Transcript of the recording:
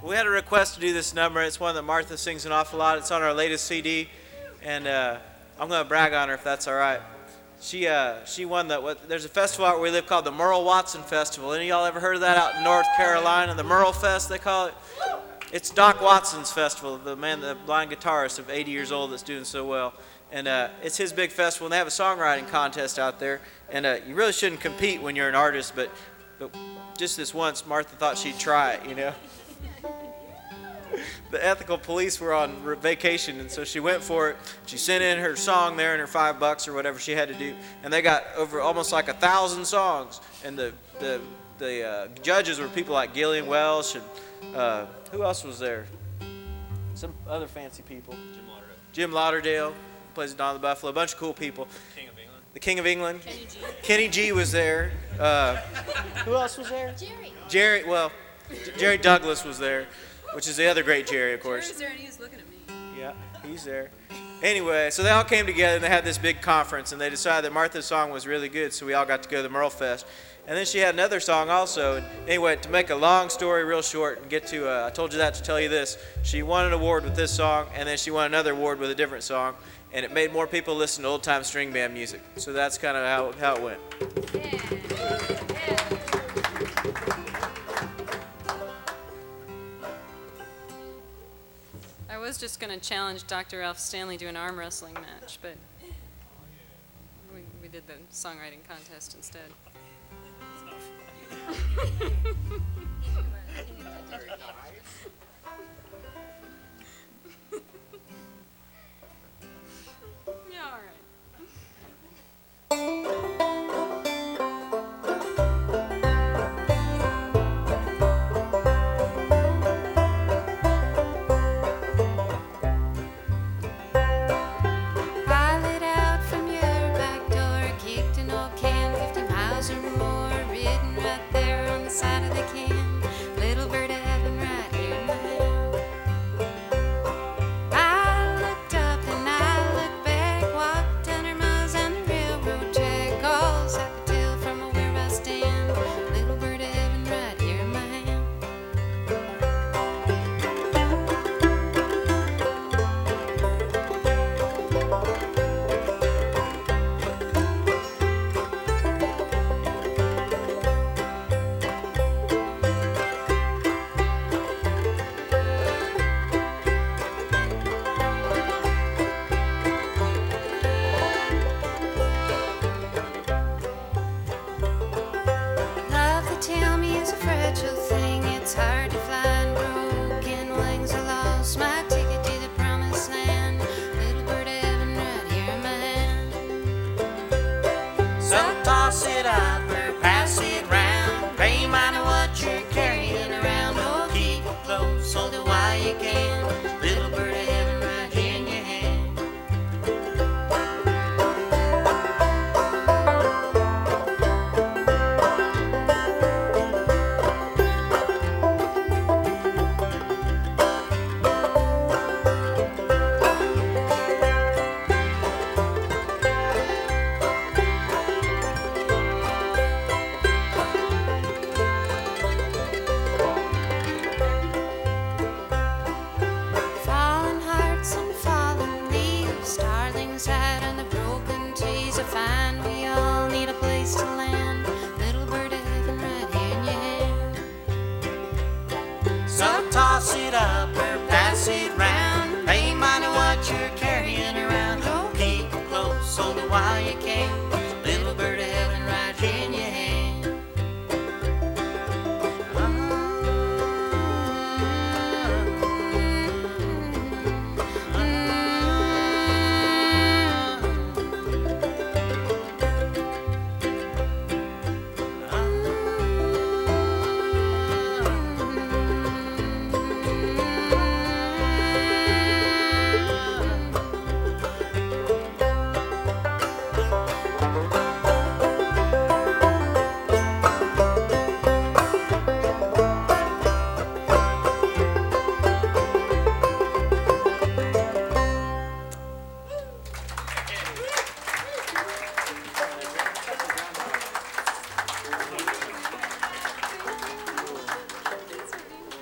We had a request to do this number. It's one that Martha sings an awful lot. It's on our latest CD, and I'm going to brag on her if that's all right. She won there's a festival out where we live called the Merle Watson Festival. Any of y'all ever heard of that out in North Carolina? The Merle Fest, they call it. It's Doc Watson's festival, the blind guitarist of 80 years old that's doing so well. And it's his big festival, and they have a songwriting contest out there. And you really shouldn't compete when you're an artist, but just this once, Martha thought she'd try it, you know. The ethical police were on vacation, and so she went for it. She sent in her song there and her $5 or whatever she had to do, and they got over almost like 1,000 songs. And the judges were people like Gillian Welsh and who else was there? Some other fancy people. Jim Lauderdale plays Don the Buffalo. A bunch of cool people. King of England. The King of England. Kenny G was there. Who else was there? Jerry Douglas was there, which is the other great Jerry, of course. Jerry's there and he's looking at me. Yeah, he's there. Anyway, so they all came together and they had this big conference, and they decided that Martha's song was really good, so we all got to go to the Merle Fest. And then she had another song also. And anyway, to make a long story real short and get to, I told you that to tell you this, she won an award with this song, and then she won another award with a different song, and it made more people listen to old-time string band music. So that's kind of how it went. I was just going to challenge Dr. Ralph Stanley to an arm wrestling match, but we did the songwriting contest instead. Yeah, all right. So toss it up.